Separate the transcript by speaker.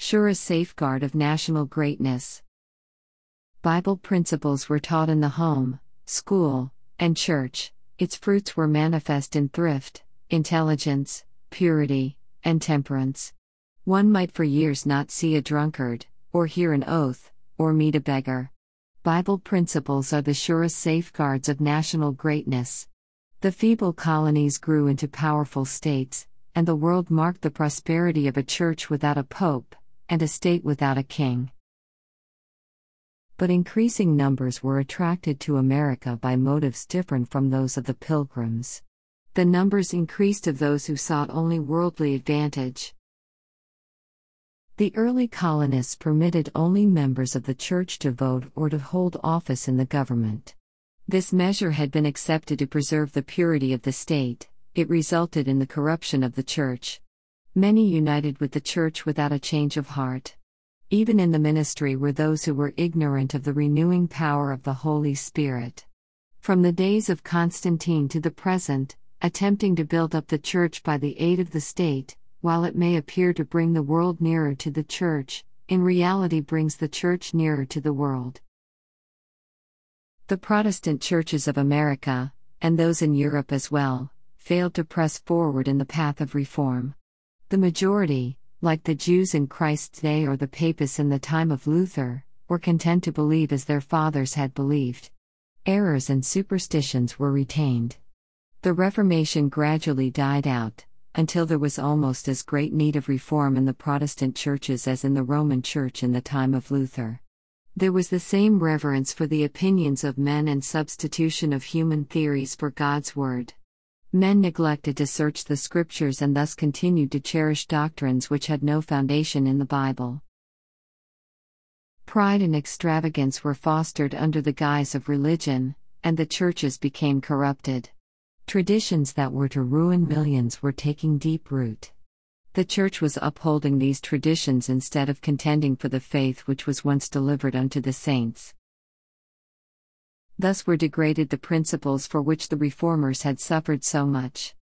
Speaker 1: surest safeguard of national greatness. Bible principles were taught in the home, school, and church. Its fruits were manifest in thrift, intelligence, purity, and temperance. One might for years not see a drunkard, or hear an oath, or meet a beggar. Bible principles are the surest safeguards of national greatness. The feeble colonies grew into powerful states, and the world marked the prosperity of a church without a pope, and a state without a king. But increasing numbers were attracted to America by motives different from those of the Pilgrims. The numbers increased of those who sought only worldly advantage. The early colonists permitted only members of the church to vote or to hold office in the government. This measure had been accepted to preserve the purity of the state. It resulted in the corruption of the church. Many united with the church without a change of heart. Even in the ministry were those who were ignorant of the renewing power of the Holy Spirit. From the days of Constantine to the present, attempting to build up the church by the aid of the state, while it may appear to bring the world nearer to the church, in reality brings the church nearer to the world. The Protestant churches of America, and those in Europe as well, failed to press forward in the path of reform. The majority, like the Jews in Christ's day or the Papists in the time of Luther, were content to believe as their fathers had believed. Errors and superstitions were retained. The Reformation gradually died out, until there was almost as great need of reform in the Protestant churches as in the Roman Church in the time of Luther. There was the same reverence for the opinions of men and substitution of human theories for God's Word. Men neglected to search the Scriptures and thus continued to cherish doctrines which had no foundation in the Bible. Pride and extravagance were fostered under the guise of religion, and the churches became corrupted. Traditions that were to ruin millions were taking deep root. The church was upholding these traditions instead of contending for the faith which was once delivered unto the saints. Thus were degraded the principles for which the reformers had suffered so much.